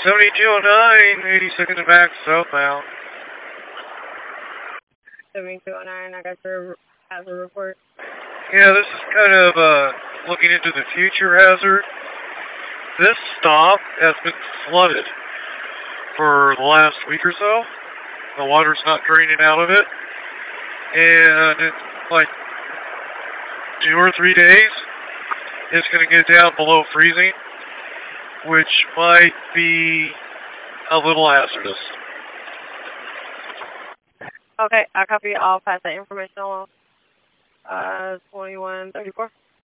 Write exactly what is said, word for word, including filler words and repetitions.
seventy-two oh nine, eighty-second and back, southbound. seventy-two oh nine, I got your hazard report. Yeah, this is kind of uh, looking into the future hazard. This stop has been flooded for the last week or so. The water's not draining out of it. And in like two or three days, it's going to get down below freezing, which might be a little hazardous. Okay, I copy. I'll pass that information along. Uh, twenty-one thirty-four.